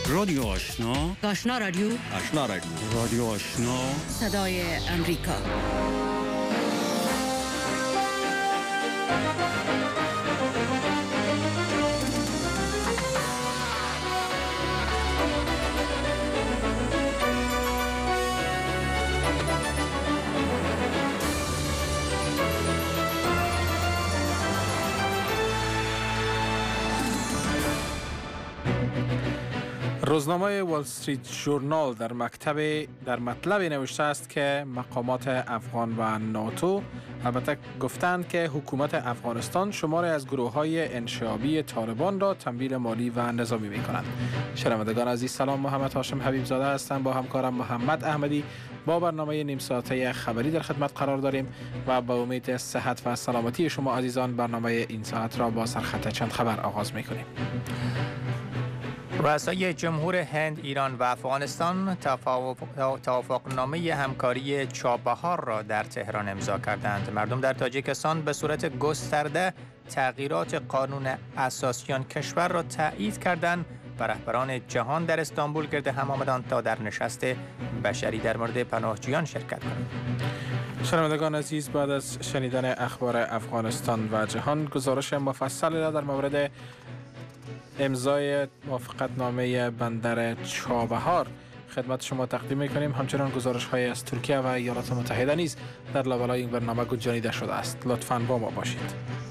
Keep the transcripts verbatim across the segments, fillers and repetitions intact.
رادیو آشنا، آشنا رادیو، آشنا رادیو، رادیو آشنا، صدای امریکا. روزنامه وال استریت ژورنال در مکتب در مطلب نوشته است که مقامات افغان و ناتو البته گفتند که حکومت افغانستان شماری از گروه‌های انشعابی طالبان را تمویل مالی و نظامی می‌کنند. شنوندگان عزیز سلام، محمد هاشم حبیب زاده هستم. با همکارم محمد احمدی با برنامه نیم ساعته خبری در خدمت قرار داریم و با امید صحت و سلامتی شما عزیزان برنامه این ساعت را با سرخط چند خبر آغاز می‌کنیم. رؤسای جمهور هند، ایران و افغانستان توافقنامه همکاری چابهار را در تهران امضا کردند. مردم در تاجیکستان به صورت گسترده تغییرات قانون اساسی آن کشور را تایید کردند و رهبران جهان در استانبول گرد هم آمدند تا در نشست بشری در مورد پناهجویان شرکت کنند. شنوندگان عزیز، بعد از شنیدن اخبار افغانستان و جهان، گزارش مفصلی را در مورد امضای موافقتنامه بندر چابهار خدمت شما تقدیم می‌کنیم. همچنان گزارش‌های از ترکیه و ایالات متحده نیز در لابلای این برنامه گنجانیده شده است. لطفاً با ما باشید.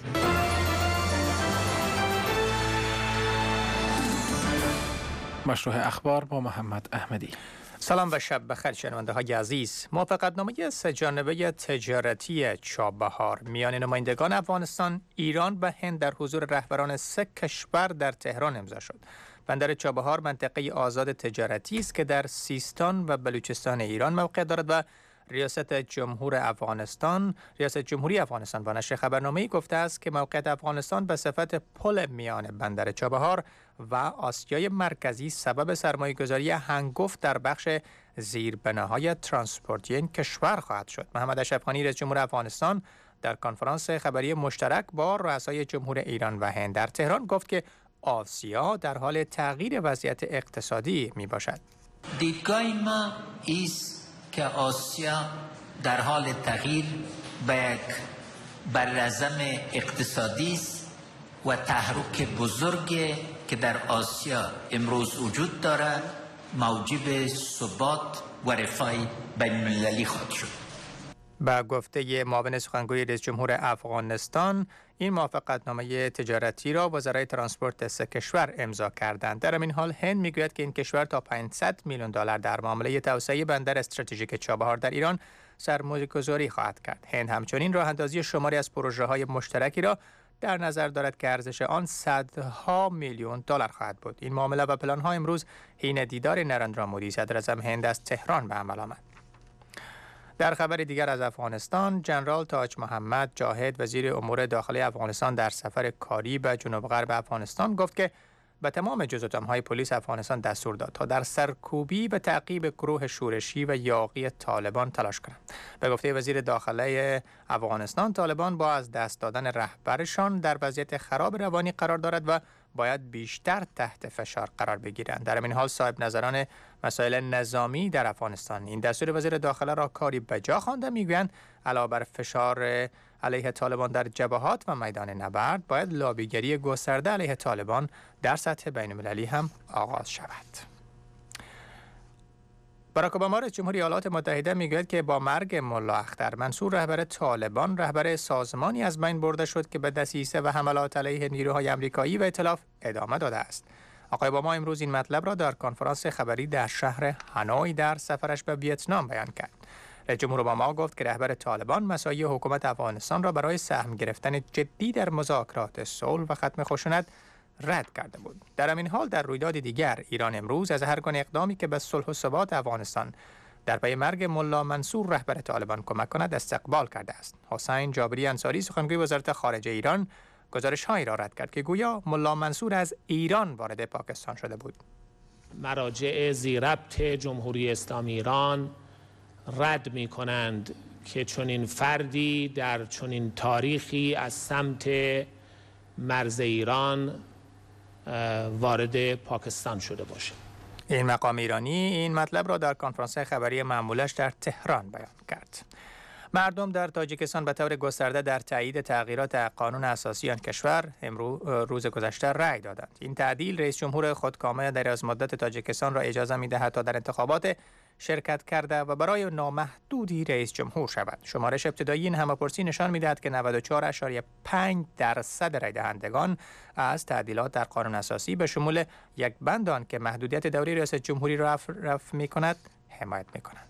مشروع اخبار با محمد احمدی. سلام و شب بخیر شنونده های عزیز. موافقتنامه سه‌جانبه تجارتی چابهار میان نمایندگان افغانستان، ایران و هند در حضور رهبران سه کشور در تهران امضا شد. بندر چابهار منطقه آزاد تجارتی است که در سیستان و بلوچستان ایران موقع دارد و ریاست جمهور افغانستان، ریاست جمهوری افغانستان با نشر خبرنامه‌ای گفته است که موقعیت افغانستان به صفت پل میان بندر چابهار و آسیای مرکزی سبب سرمایه‌گذاری هنگفت در بخش زیربناهای ترانسپورتی این کشور خواهد شد. محمد اشرف غنی رئیس جمهور افغانستان در کنفرانس خبری مشترک با رؤسای جمهور ایران و هند در تهران گفت که آسیا در حال تغییر وضعیت اقتصادی می باشد. دیدگاه ما است که آسیا در حال تغییر به یک بررزم اقتصادی است و تحرک بزرگی که در آسیا امروز وجود دارد موجب ثبات و رفاه بین المللی خواهد شد. با گفته معاون سخنگوی رئیس جمهور افغانستان، این موافقتنامه تجارتی را وزرای ترانسپورت سه کشور امضا کردند. در این حال هند میگوید که این کشور تا پانصد میلیون دلار در معامله توسعه بندر استراتژیک چابهار در ایران سرمایه‌گذاری خواهد کرد. هند همچنین راه اندازی شماری از پروژه‌های مشترکی را در نظر دارد که ارزش آن صدها میلیون دلار خواهد بود. این معامله و پلان‌ها امروز حین دیدار نریندرا مودی صدر اعظم هند از تهران به عمل آمد. در خبر دیگر از افغانستان، ژنرال تاج محمد جاهد وزیر امور داخلی افغانستان در سفر کاری به جنوب غرب افغانستان گفت که به تمام جزءاتم‌های پلیس افغانستان دستور داد تا در سرکوبی به تعقیب گروه شورشی و یاغی طالبان تلاش کنند. به گفته وزیر داخلی افغانستان، طالبان با از دست دادن رهبرشان در وضعیت خراب روانی قرار دارد و باید بیشتر تحت فشار قرار بگیرند. در این حال صاحب نظران مسائل نظامی در افغانستان این دستور وزیر داخله را کاری به جا خوانده. میگویند علاوه بر فشار علیه طالبان در جبهات و میدان نبرد، باید لابیگری گسترده علیه طالبان در سطح بین‌المللی هم آغاز شود. باراک اوباما رئیس جمهور ایالات متحده میگوید که با مرگ ملا اختر منصور رهبر طالبان، رهبر سازمانی از بین برده شد که به دسیسه و حملات علیه نیروهای آمریکایی و ائتلاف ادامه داده است. آقای اوباما امروز این مطلب را در کنفرانس خبری در شهر هانوی در سفرش به ویتنام بیان کرد. رئیس جمهور اوباما گفت که رهبر طالبان مساعی حکومت افغانستان را برای سهم گرفتن جدی در مذاکرات صلح و ختم خشونت رد کرده بود. در همین حال در رویداد دیگر، ایران امروز از هر گونه اقدامی که به صلح و ثبات افغانستان در پی مرگ ملا منصور رهبر طالبان کمک کند استقبال کرده است. حسین جابری انصاری سخنگوی وزارت خارجه ایران گزارش‌هایی را رد کرد که گویا ملا منصور از ایران وارد پاکستان شده بود. مراجع ذی‌ربط جمهوری اسلامی ایران رد می‌کنند که چنین فردی در چنین تاریخی از سمت مرز ایران وارد پاکستان شده باشه. این مقام ایرانی این مطلب را در کنفرانس خبری معمولش در تهران بیان کرد. مردم در تاجیکستان به طور گسترده در تایید تغییرات قانون اساسی آن کشور امروز روز گذشته رأی دادند. این تعدیل رئیس جمهور خودکامه در از مدت تاجیکستان را اجازه می‌دهد تا در انتخابات شرکت کرده و برای نامحدودی رئیس جمهور شود. شمارش ابتدایی این همه‌پرسی نشان می‌دهد که نود و چهار ممیز پنج درصد رای دهندگان از تعدیلات در قانون اساسی به شمول یک بند آن که محدودیت دوره ریاست جمهوری را رفع, رفع می‌کند حمایت می‌کنند.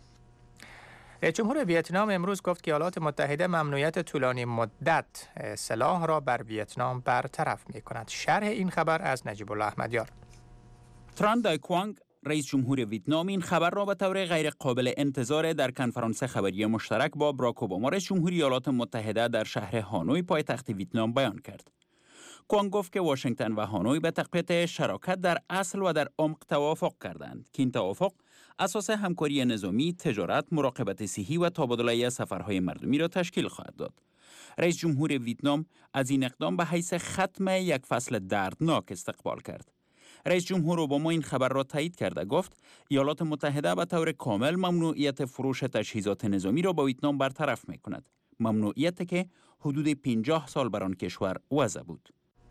رئیس جمهور ویتنام امروز گفت که ایالات متحده ممنوعیت طولانی مدت سلاح را بر ویتنام برطرف می‌کند. شرح این خبر از نجیب الله احمدیار. تران دای کوانگ رئیس جمهور ویتنام این خبر را به طور غیر قابل انتظار در کنفرانس خبری مشترک با براک اوباما رئیس جمهوری ایالات متحده در شهر هانوی پایتخت ویتنام بیان کرد. کوانگ گفت که واشنگتن و هانوی به تقویت شراکت در اصل و در عمق توافق کردند که این توافق اساس همکاری نظامی، تجارت، مراقبت صحی و تبادله سفرهای مردمی را تشکیل خواهد داد. رئیس جمهور ویتنام از این اقدام به حیث ختم یک فصل دردناک استقبال کرد. رئیس جمهور اوباما این خبر را تایید کرده گفت ایالات متحده به طور کامل ممنوعیت فروش تجهیزات نظامی را با ویتنام برطرف می‌کند. ممنوعیتی که حدود پنجاه سال بر آن کشور وضع بود.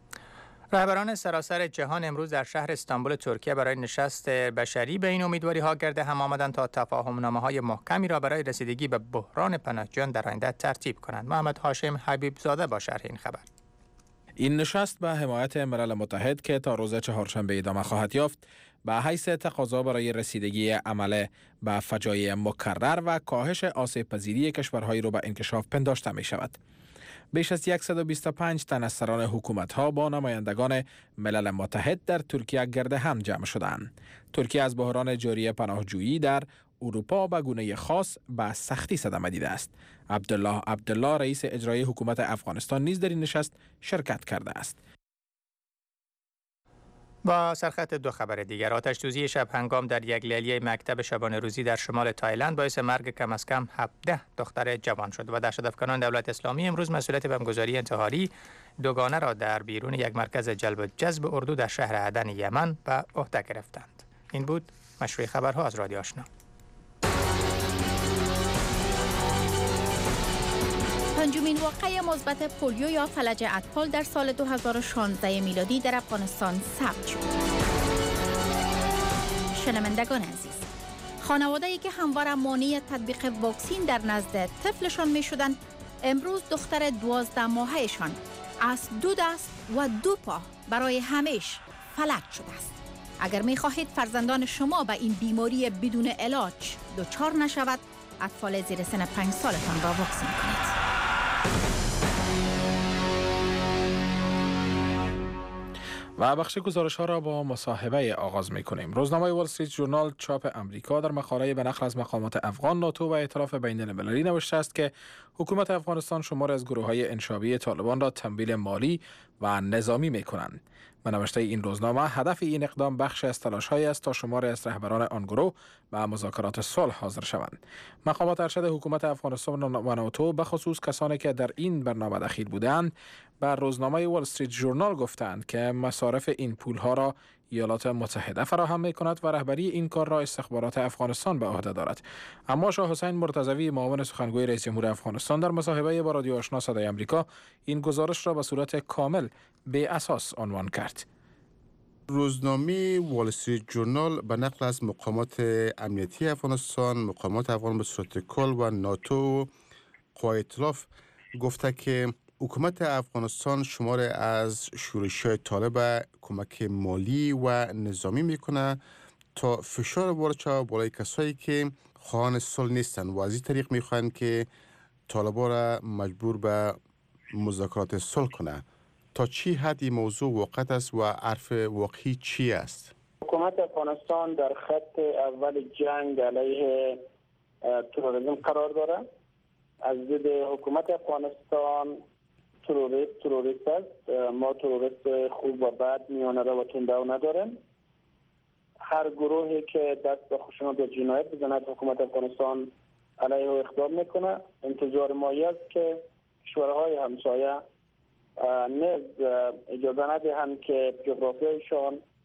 رهبران سراسر جهان امروز در شهر استانبول ترکیه برای نشست بشری به این امیدواری ها گرد هم آمدند تا تفاهم‌نامه‌های محکمی را برای رسیدگی به بحران پناهجویان در آینده ترتیب کنند. محمد هاشم حبیب زاده با شرح این خبر. این نشست به حمایت ملل متحد که تا روز چهارشنبه ادامه خواهد یافت به حیث تقاضا برای رسیدگی عمل به فجایع مکرر و کاهش آسیب پذیری کشورهایی را به انکشاف پنداشته می شود. بیش از صد و بیست و پنج تن از سران حکومت‌ها با نمایندگان ملل متحد در ترکیه گرد هم جمع شدند. ترکیه از بحران جاری پناهجویی در اروپا به گونه خاص به سختی صدمه دیده است. عبدالله عبدالله رئیس اجرایی حکومت افغانستان نیز در این نشست شرکت کرده است. با سرخط دو خبر دیگر، آتش سوزی شب هنگام در یک لیلیه مکتب شبانه روزی در شمال تایلند باعث مرگ کم از کم هفده دختر جوان شد و دهشت‌افکنان دولت اسلامی امروز مسئولیت بمبگذاری انتحاری دوگانه را در بیرون یک مرکز جلب و جذب اردو در شهر عدن یمن به عهده گرفتند. این بود مشروع خبرها از رادیو آشنا. پنجمین واقعه مثبت پولیو یا فلج اطفال در سال دو هزار و شانزده میلادی در افغانستان ثبت شد. شنوندگان عزیز، خانواده‌ای که همواره مانع تطبیق واکسین در نزد طفلشان می‌شدند، امروز دختر دوازده ماهه‌شان از دو دست و دو پا برای همیشه فلج شده است. اگر می‌خواهید فرزندان شما به این بیماری بدون علاج دچار نشود، اطفال زیر سن پنج سالتان را واکسین کنید. و بخش گزارش ها را با مصاحبه آغاز می کنیم. روزنامه وال استریت ژورنال چاپ امریکا در مقاله به نقل از مقامات افغان، ناتو و ائتلاف بین المللی نوشته است که حکومت افغانستان شمار از گروه های انشابی طالبان را تمویل مالی و نظامی می کنند. به نوشته این روزنامه، هدف این اقدام بخش از تلاش‌هایی است تا شماری از رهبران آن گروه به مذاکرات صلح حاضر شوند. مقامات ارشد حکومت افغانستان و ناتو به خصوص کسانی که در این برنامه دخیل بودند، بر روزنامه وال استریت ژورنال گفتند که مصارف این پول‌ها را ایالات متحده فراهم می‌کند و رهبری این کار را استخبارات افغانستان به عهده دارد. اما شاه حسین مرتضوی، معاون سخنگوی رئیس جمهور افغانستان، در مصاحبه با رادیو آشنا صدای آمریکا این گزارش را به صورت کامل بی اساس عنوان کرد. روزنامه وال استریت ژورنال به نقل از مقامات امنیتی افغانستان، مقامات افغان به صورت کل و ناتو قوای ائتلاف گفته که حکومت افغانستان شمار از شورش‌های طالب کمک مالی و نظامی میکنه تا فشار وارد شود بالای کسایی که خواهان صلح نیستند و از این طریق میخواهند که طالبان را مجبور به مذاکرات صلح کنه. تا چی حد این موضوع واقعیت است و حرف واقعی چی است؟ حکومت افغانستان در خط اول جنگ علیه تروریسم قرار دارد. از دید حکومت افغانستان تروریست تروریست است. ما تروریست خوب و بد، میانه رو و تنده رو نداریم. هر گروهی که دست به خشونت و جنایت بزند حکومت افغانستان علیه او اقدام میکنه. انتظار ما است که کشورهای همسایه نیز اجازه ندهند که جغرافیایشان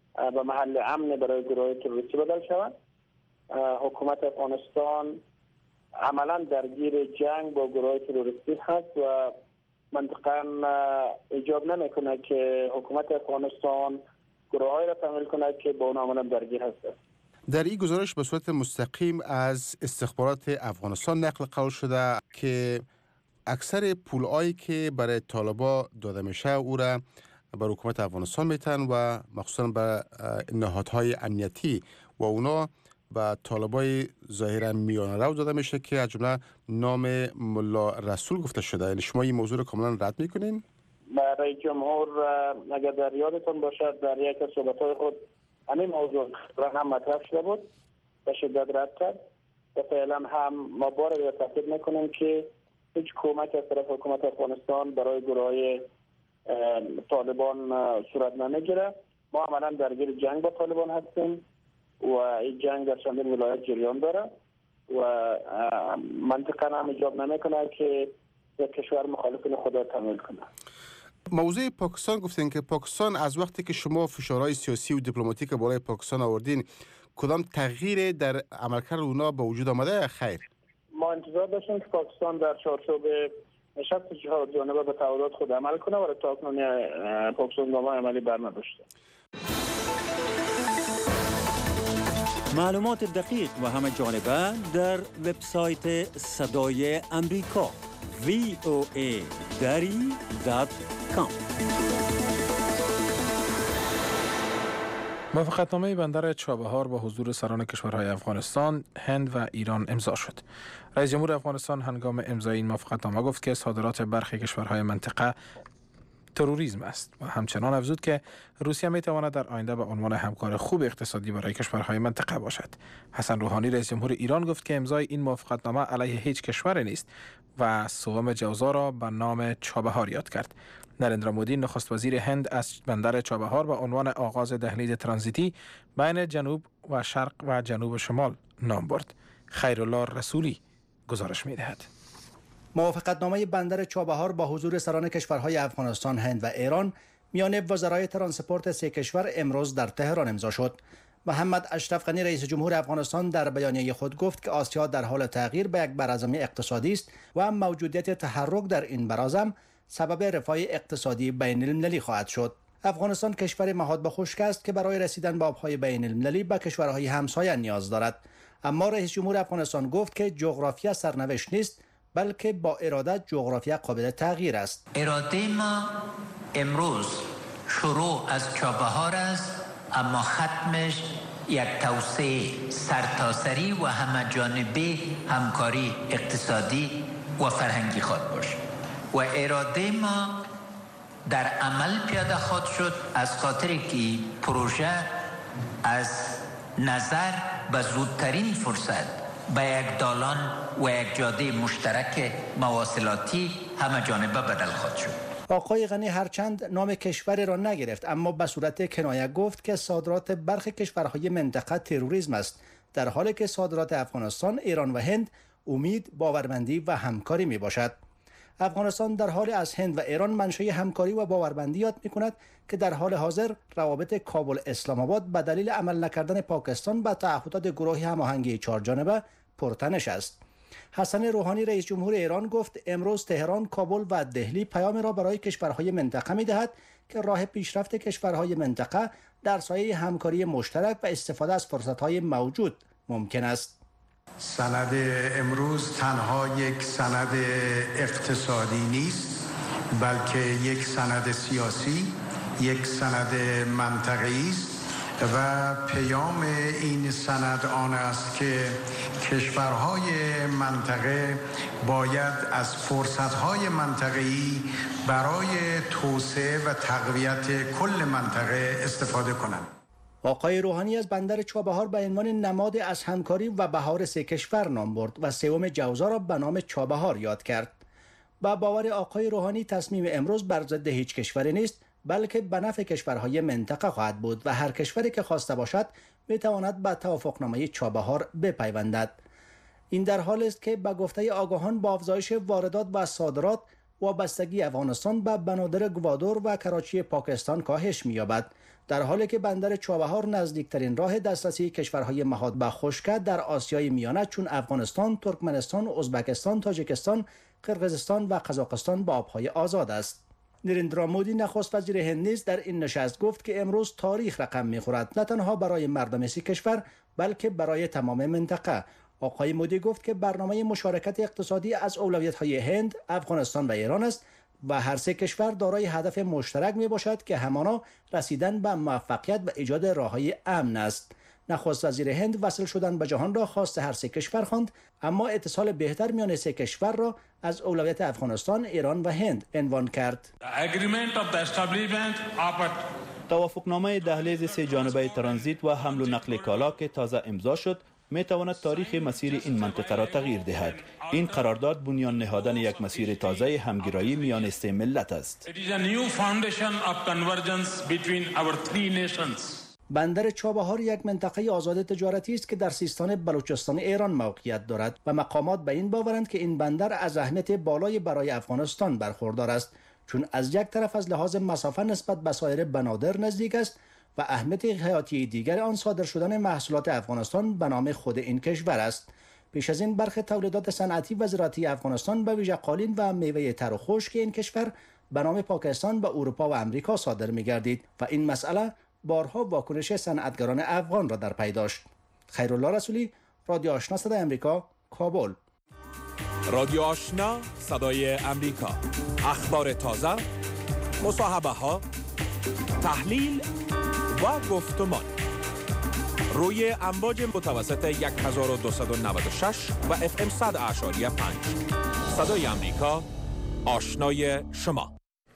به محل امن برای گروه تروریستی بدل شود. حکومت افغانستان عملا درگیر جنگ با گروه تروریستی هست و منطقاً ایجاب نمیکنه که حکومت افغانستان گروه‌هایی را تمویل کنه که با اونها عملاً درگیر هست. در این گزارش به صورت مستقیم از استخبارات افغانستان نقل قول شده که اکثر پولایی که برای طالبا داده میشه او را بر حکومت افغانستان میتن و مخصوصا به نهادهای امنیتی و اونا به طالبای ظاهرا میانه رو داده میشه که از جمله نام ملا رسول گفته شده. یعنی شما این موضوع رو کاملا رد میکنین؟ برای جمهور اگر در یادتون باشد در یک از صحبت‌های خود همین موضوع را هم مطرح شده بود، به شدت رد کرد و فعلا هم ما بار دیگر تاکید میکنیم که هیچ کمک از طرف حکومت افغانستان برای گروه‌های طالبان صورت نمیگیره. ما عملا درگیر جنگ با طالبان هستیم و این جنگ در چندین ولایت جریان داره و منطقا هم ایجاب نمیکنه که یک کشور مخالفین خود را تمویل کنه. موضوع پاکستان گفتین که پاکستان از وقتی که شما فشارهای سیاسی و دیپلماتیک بالای پاکستان آوردین کدام تغییر در عملکرد اونا به وجود آمده خیر؟ ما انتظار داشتیم که پاکستان در چارچوب نشست چهار جانبه به تعهدات خود عمل کنه و تا اکنون پاکستان گام عملی برنداشته. معلومات دقیق و همه جانبه در وبسایت صدای امریکا وی او ای دری دات کام. موافقتنامه بندر چابهار با حضور سران کشورهای افغانستان، هند و ایران امضا شد. رئیس جمهور افغانستان هنگام امضای این موافقتنامه گفت که صادرات برخی کشورهای منطقه تروریسم است و همچنان افزود که روسیه می تواند در آینده به عنوان همکار خوب اقتصادی برای کشورهای منطقه باشد. حسن روحانی رئیس جمهور ایران گفت که امضای این موافقتنامه علیه هیچ کشور نیست و سوم جوزا را به نام چابهار یاد کرد. نریندرا مودی نخست وزیر هند از بندر چابهار به عنوان آغاز دهلیز ترانزیتی بین جنوب و شرق و جنوب شمال نام برد. خیرالله رسولی گزارش می دهد. موافقتنامه بندر چابهار با حضور سران کشورهای افغانستان، هند و ایران میان وزرای ترانسپورت سه کشور امروز در تهران امضا شد. محمد اشرف غنی رئیس جمهور افغانستان در بیانیه خود گفت که آسیا در حال تغییر به یک برازم اقتصادی است و موجودیت تحرک در این برازم سبب رفاه اقتصادی بین المللی خواهد شد. افغانستان کشور مهاد به خشک است که برای رسیدن به آبهای بین المللی به کشورهای همسایه نیاز دارد. اما رئیس جمهور افغانستان گفت که جغرافیا سرنوشت نیست، بلکه با اراده جغرافیا قابل تغییر است. اراده ما امروز شروع از چابهار است، اما ختمش یک توسعه سرتاسری و همه جانبه همکاری اقتصادی و فرهنگی خواهد باشد و اراده ما در عمل پیاده خواهد شد از خاطر که پروژه از نظر به زودترین فرصت به یک دالان و یک جاده مشترک مواصلاتی همه جانبه بدل خواهد شد. آقای غنی هرچند نام کشور را نگرفت اما به صورت کنایه گفت که صادرات برخی کشورهای منطقه تروریسم است، در حالی که صادرات افغانستان، ایران و هند امید، باورمندی و همکاری می باشد. افغانستان در حال از هند و ایران منشأ همکاری و باورمندی یاد می کند که در حال حاضر روابط کابل اسلام آباد به دلیل عمل نکردن پاکستان به تعهدات گروه هماهنگی چهارجانبه پرتنش است. حسن روحانی رئیس جمهور ایران گفت امروز تهران، کابل و دهلی پیام را برای کشورهای منطقه می دهد که راه پیشرفت کشورهای منطقه در سایه همکاری مشترک و استفاده از فرصت‌های موجود ممکن است. سند امروز تنها یک سند اقتصادی نیست، بلکه یک سند سیاسی، یک سند منطقه‌ای است و پیام این سند آن است که کشورهای منطقه باید از فرصت‌های منطقه‌ای برای توسعه و تقویت کل منطقه استفاده کنند. آقای روحانی از بندر چابهار به عنوان نماد از همکاری و بهار سه کشور نام برد و سوم جوزا را به نام چابهار یاد کرد. با باور آقای روحانی تصمیم امروز بر ضد هیچ کشوری نیست، بلکه به نفع کشورهای منطقه خواهد بود و هر کشوری که خواسته باشد میتواند به توافقنامه چابهار بپیوندد. این در حالی است که به گفته آگاهان با افزایش واردات و صادرات وابستگی افغانستان به بنادر گوادور و کراچی پاکستان کاهش می‌یابد. در حالی که بندر چابهار نزدیکترین راه دسترسی کشورهای مهاد و خشک در آسیای میانه چون افغانستان، ترکمنستان، ازبکستان، تاجیکستان، قرقیزستان و قزاقستان با آبهای آزاد است. نریندرا مودی نخست وزیر هند نیز در این نشست گفت که امروز تاریخ رقم می‌خورد، نه تنها برای مردم سی کشور بلکه برای تمام منطقه. آقای مودی گفت که برنامه مشارکت اقتصادی از اولویت‌های هند، افغانستان و ایران است و هر سه کشور دارای هدف مشترک میباشد که همانا رسیدن به موفقیت و ایجاد راههای امن است. نخست وزیر هند وصل شدن به جهان را خواست هر سه کشور خواند، اما اتصال بهتر میان سه کشور را از اولویت افغانستان، ایران و هند عنوان کرد. توافقنامه دهلیز سه جانبه ترانزیت و حمل و نقل کالا که تازه امضا شد می تواند تاریخ مسیر این منطقه را تغییر دهد. این قرارداد بنیان نهادن یک مسیر تازه همگرایی میان سه ملت است. بندر چابهار یک منطقه آزاد تجارتی است که در سیستان بلوچستان ایران موقعیت دارد و مقامات به این باورند که این بندر از اهمیت بالای برای افغانستان برخوردار است، چون از یک طرف از لحاظ مسافت نسبت به سایر بنادر نزدیک است و اهمیت حیاتی دیگر آن صادر شدن محصولات افغانستان به نام خود این کشور است. پیش از این برخی تولیدات صنعتی و زراعتی افغانستان به ویژه قالین و میوه تر و خشک این کشور به نام پاکستان به اروپا و امریکا صادر می‌گردید و این مسئله بارها واکنش صنعتگران افغان را در پی داشت. خیرالله رسولی، رادیو آشنا صدای امریکا، کابل. رادیو آشنا صدای امریکا، اخبار تازه، مصاحبه ها، تحلیل و گفتمان روی امواج متوسط هزار و دویست و نود و شش و اف ام صد اعشاری پنج. صدای امریکا، آشنای شما.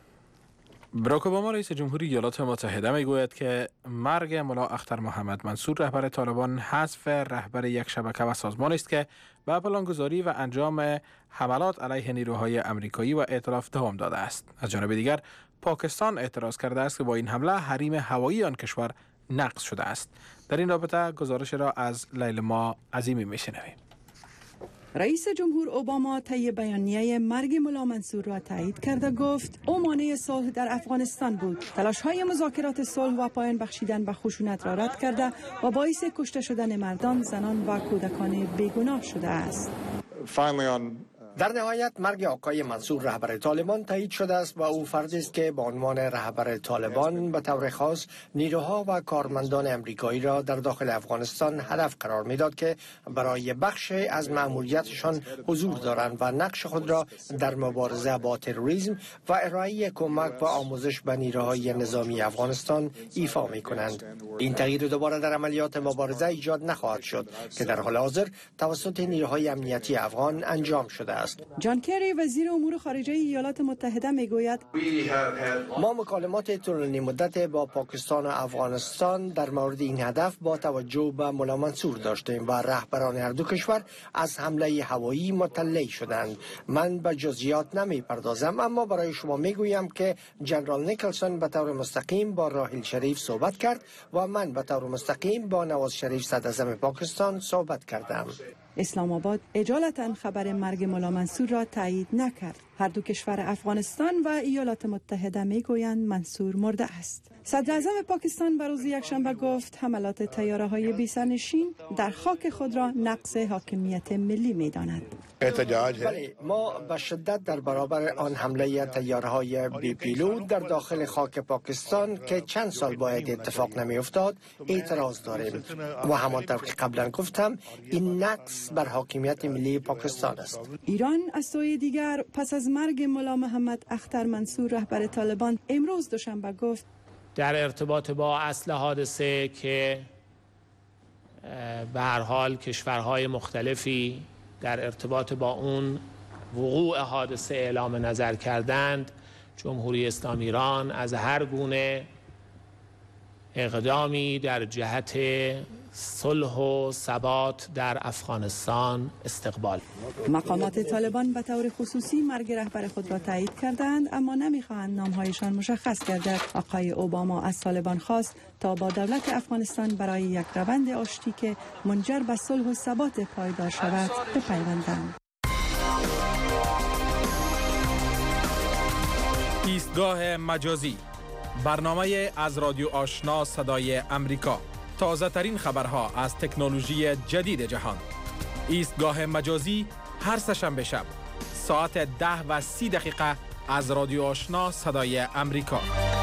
براک اوباما رئیس جمهوری ایالات متحده میگوید که مرگ ملا اختر محمد منصور رهبر طالبان حذف رهبر یک شبکه و سازمان است که به پلانگذاری و انجام حملات علیه نیروهای امریکایی و ائتلاف دوام داده است. از جانب دیگر پاکستان اعتراض کرده است که با این حمله حریم هوایی آن کشور نقض شده است. در این رابطه گزارش را از لیلما عظیمی میشنویم. رئیس جمهور اوباما طی بیانیه مرگ ملا منصور را تایید کرده گفت او مانع صلح در افغانستان بود. تلاش‌های مذاکرات صلح و پایان بخشیدن به خشونت را رد کرده و باعث کشته شدن مردان، زنان و کودکان بیگناه شده است. در نهایت مرگ آقای منصور رهبر طالبان تایید شده است و او فردی است که به عنوان رهبر طالبان به طور خاص نیروها و کارمندان امریکایی را در داخل افغانستان هدف قرار میداد که برای بخش از مأموریتشان حضور دارند و نقش خود را در مبارزه با تروریسم و ارائه کمک و آموزش به نیروهای نظامی افغانستان ایفا می کنند. این تغییر دوباره در عملیات مبارزه ایجاد نخواهد شد که در حال حاضر توسط نیروهای امنیتی افغان انجام شده است. جان کری وزیر امور خارجه ایالات متحده میگوید ما مکالمات طولانی مدت با پاکستان و افغانستان در مورد این هدف با توجه به ملا منصور داشتیم و رهبران هر دو کشور از حمله هوایی مطلع شدند. من به جزئیات نمی پردازم، اما برای شما میگویم که جنرال نیکلسون به طور مستقیم با راحیل شریف صحبت کرد و من به طور مستقیم با نواز شریف صدراعظم پاکستان صحبت کردم. اسلام آباد اجالتا خبر مرگ ملا منصور را تایید نکرد. هر دو کشور افغانستان و ایالات متحده میگویند منصور مرده است. صدر اعظم پاکستان به روز یکشنبه گفت حملات طیاره های بی سرنشین در خاک خود را نقض حاکمیت ملی می‌داند. بله، ما به شدت در برابر آن حمله طیاره های بی پیلوت در داخل خاک پاکستان که چند سال باید اتفاق نمی افتاد اعتراض داریم و همانطور که قبلا گفتم این نقض بر حاکمیت ملی پاکستان است. ایران از سوی دیگر پس از مرگ ملا محمد اختر منصور رهبر طالبان امروز دوشنبه گفت در ارتباط با اصل حادثه که به هر حال کشورهای مختلفی در ارتباط با اون وقوع حادثه اعلام نظر کردند، جمهوری اسلامی ایران از هر گونه اقدامی در جهت صلح و ثبات در افغانستان استقبال. مقامات طالبان به طور خصوصی مرگ رهبر خود را تایید کردند، اما نمیخواهند نامهایشان مشخص گردد. آقای اوباما از طالبان خواست تا با دولت افغانستان برای یک روند آشتی که منجر به صلح و ثبات پایدار شود بپیوندند. ایستگاه مجازی برنامه از رادیو آشنا صدای امریکا. تازه ترین خبرها از تکنولوژی جدید جهان. ایستگاه مجازی هر سه‌شنبه شب ساعت ده و سی دقیقه از رادیو آشنا صدای امریکا.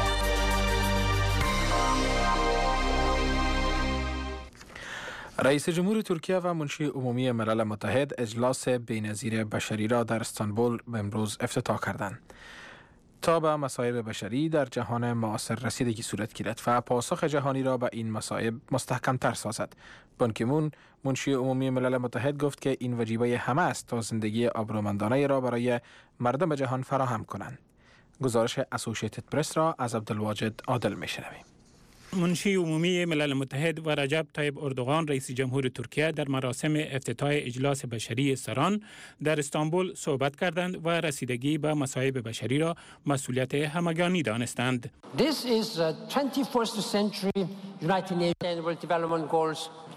رئیس جمهور ترکیه و منشی عمومی ملل متحد اجلاس بی‌نظیر بشری را در استانبول امروز افتتاح کردند تا به مصائب بشری در جهان معاصر رسیدگی صورت گیرد و پاسخ جهانی را به این مصائب مستحکم تر سازد. بان کی مون منشی عمومی ملل متحد گفت که این وجیبه همه است تا زندگی آبرومندانه را برای مردم جهان فراهم کنند. گزارش اسوسییتد پرس را از عبدالواجد عادل میشنویم. منشی عمومی ملل متحد و رجب طیب اردوغان رئیس جمهور ترکیه در مراسم افتتاح اجلاس بشری سران در استانبول صحبت کردند و رسیدگی به مصائب بشری را مسئولیت همگانی دانستند. This is twenty-first century United Nations Development Goals.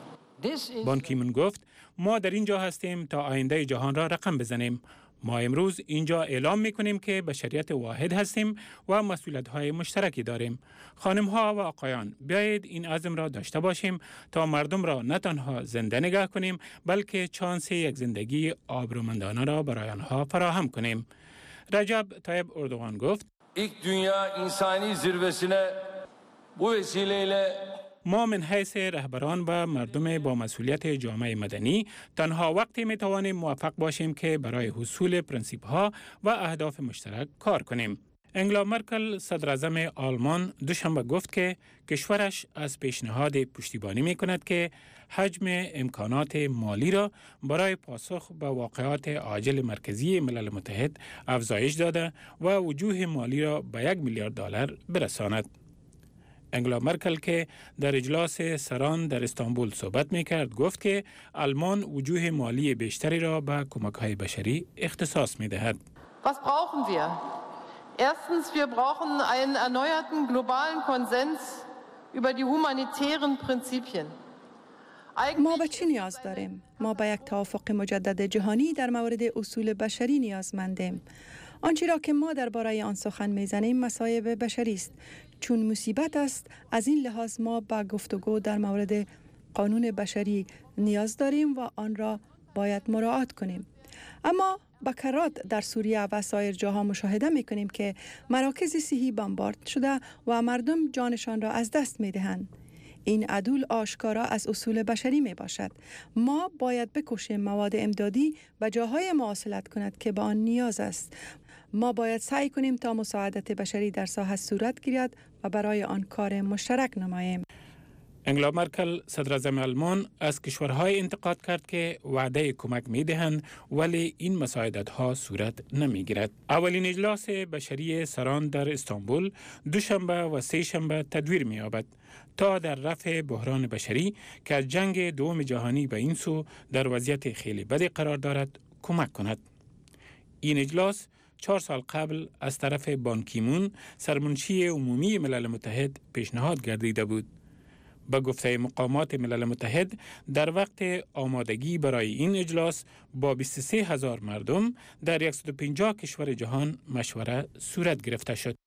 بان کی مون گفت ما در اینجا هستیم تا آینده جهان را رقم بزنیم. ما امروز اینجا اعلام میکنیم که بشریت واحد هستیم و مسئولیت‌های مشترکی داریم. خانم‌ها و آقایان، بیایید این عزم را داشته باشیم تا مردم را نه تنها زنده نگه کنیم بلکه چانس یک زندگی آبرومندانه را برای آنها فراهم کنیم. رجب طیب اردوغان گفت ilk dünya insani zirvesine bu vesileyle ما من حیث رهبران و مردم با مسئولیت جامعه مدنی تنها وقتی می توانیم موفق باشیم که برای حصول پرنسیپ ها و اهداف مشترک کار کنیم. انگلا مرکل صدر اعظم آلمان دوشنبه گفت که کشورش از پیشنهاد پشتیبانی می کند که حجم امکانات مالی را برای پاسخ به واقعات عاجل مرکزی ملل متحد افزایش داده و وجوه مالی را به یک میلیارد دلار برساند. انگلا مرکل که در اجلاس سران در استانبول صحبت می‌کرد گفت که آلمان وجوه مالی بیشتری را به کمک‌های بشری اختصاص می‌دهد. Was brauchen wir? Erstens, wir brauchen einen erneuerten globalen Konsens über die humanitären Prinzipien. ما به چی نیاز داریم؟ ما به یک توافق مجدد جهانی در مورد اصول بشری نیازمندیم. آنچه را که ما درباره آن سخن می‌زنیم مصائب بشری است. چون مصیبت است، از این لحاظ ما با گفتگو در مورد قانون بشری نیاز داریم و آن را باید مراعات کنیم. اما با کرات در سوریه و سایر جاها مشاهده می‌کنیم که مراکز صحی بمبارد شده و مردم جانشان را از دست می‌دهند. این عدول آشکارا از اصول بشری می باشد. ما باید بکوشیم مواد امدادی به جاهای مواصلت کند که به آن نیاز است. ما باید سعی کنیم تا مساعدت بشری در ساحه صورت گیرد و برای آن کار مشترک نماییم. انگلا مرکل صدر اعظم آلمان از کشورهای انتقاد کرد که وعده کمک می دهند ولی این مساعدت ها صورت نمی گیرد. اولین اجلاس بشری سران در استانبول دوشنبه و سه شنبه تدویر می یابد تا در رفع بحران بشری که از جنگ دوم جهانی به این سو در وضعیت خیلی بدی قرار دارد کمک کند. این اجلاس چهار سال قبل از طرف بان کی مون سرمنشی عمومی ملل متحد پیشنهاد گردیده بود. به گفته مقامات ملل متحد در وقت آمادگی برای این اجلاس با بیست و سه هزار مردم در صد و پنجاه کشور جهان مشوره صورت گرفته شد.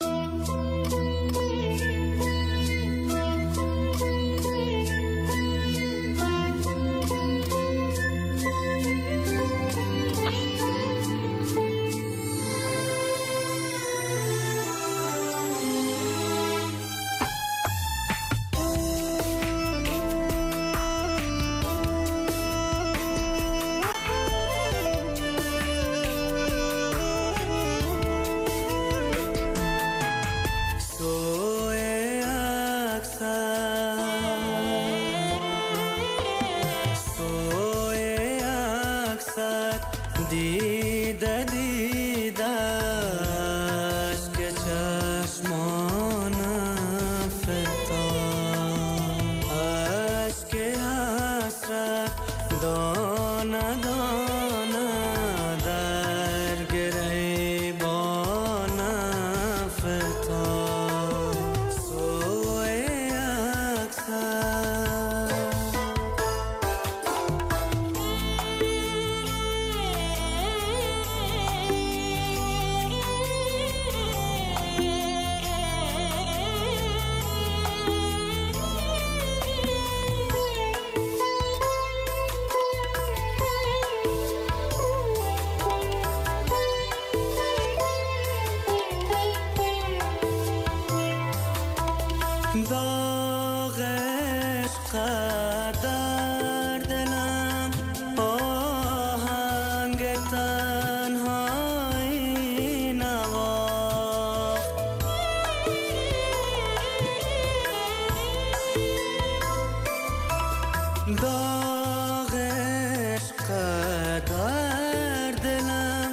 داغ عشق در دلم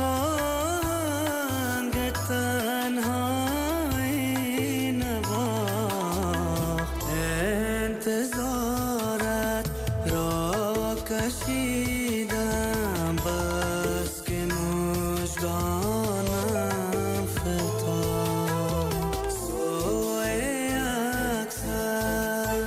آهنگ تنهایی نواخت انتظارت را کشیدم بس که مژگانم فتاد سوی اکثر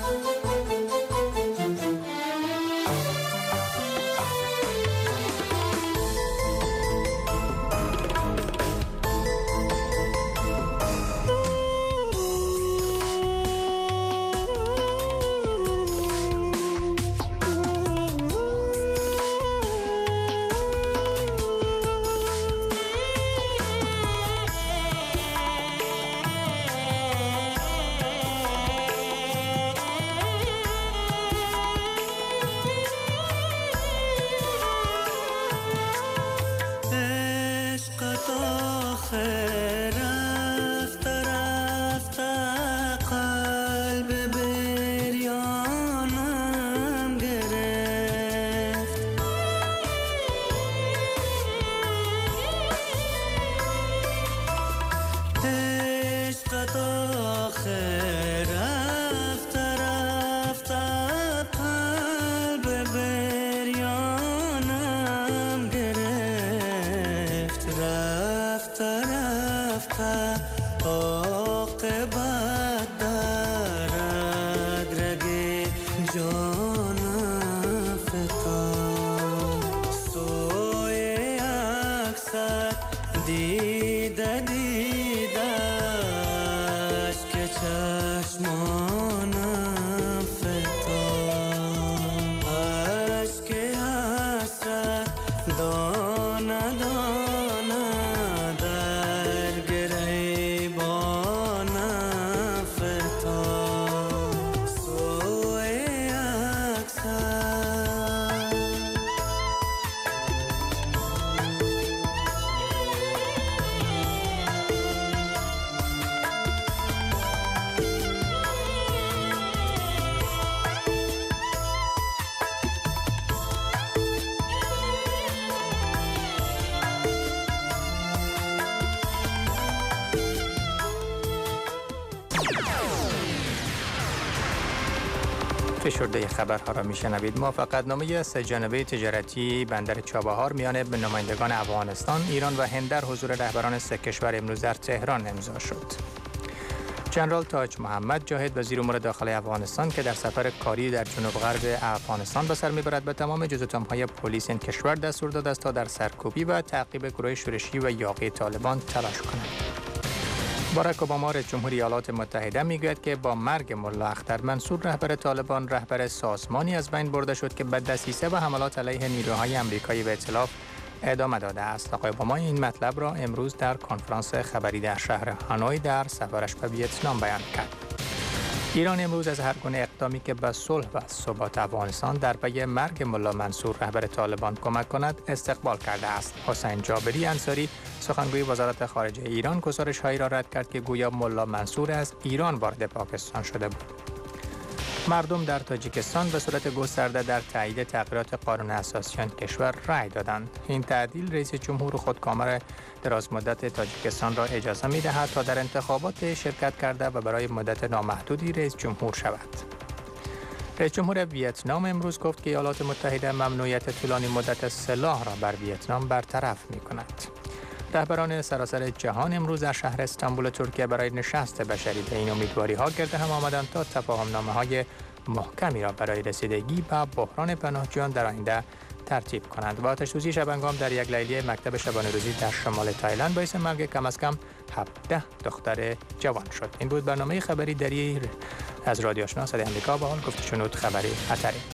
عشقت آخر رفته رفته قلب بریانم گرفت عشقت آخر رفته رفته قلب بریانم گرفت رفته رفته عاقبت در رگ رگ جانم فتاد سوی اکثر دیده دیدش که چشمانم فتاد اشک حسرت دانه دانه در گریبانم فتاد سوی اکثر فشرده خبرها را میشنوید. موافقتنامه سه جانبه تجارتی بندر چابهار میان نمایندگان افغانستان، ایران و هند در حضور رهبران سه کشور امروز در تهران امضا شد. جنرال تاج محمد جاهد وزیر امور داخلی افغانستان که در سفر کاری در جنوب غرب افغانستان به سر میبرد به تمام جزءاتم‌های پلیس این کشور دستور داده است تا در سرکوبی و تعقیب گروه شورشی و یاغی طالبان تلاش کنند. باراک اوباما رئیس جمهور ایالات متحده میگوید که با مرگ ملا اختر منصور رهبر طالبان رهبر سازمانی از بین برده شد که به دسیسه و حملات علیه نیروهای آمریکایی و ائتلاف ادامه داده است. آقای اوباما این مطلب را امروز در کنفرانس خبری در شهر هانوی در سفرش به ویتنام بیان کرد. ایران امروز از هر گونه اقدامی که به صلح و ثبات افغانستان در پی مرگ ملا منصور رهبر طالبان کمک کند استقبال کرده است. حسین جابری انصاری سخنگوی وزارت خارجه ایران گزارش‌هایی را رد کرد که گویا ملا منصور از ایران وارد پاکستان شده بود. مردم در تاجیکستان به صورت گسترده در تایید تغییرات قانون اساسی آن کشور رأی دادند. این تعدیل رئیس جمهور خودکامه دراز مدت تاجیکستان را اجازه می‌دهد تا در انتخابات شرکت کرده و برای مدت نامحدودی رئیس جمهور شود. رئیس جمهور ویتنام امروز گفت که ایالات متحده ممنوعیت طولانی مدت سلاح را بر ویتنام برطرف می‌کند. رهبران سراسر جهان امروز در شهر استانبول ترکیه برای نشست بشری به این امیدواری‌ها گرد هم آمدند تا تفاهم‌نامه‌های محکمی را برای رسیدگی به بحران پناهجویان در آینده ترتیب کنند. و آتش‌سوزی شبانگام در یک لیلی مکتب شبانه‌روزی در شمال تایلند باعث مرگ کم از کم هفده دختر جوان شد. این بود برنامه خبری دری از رادیو آشنا صدای آمریکا. با حال گفت شنود خبری خطری.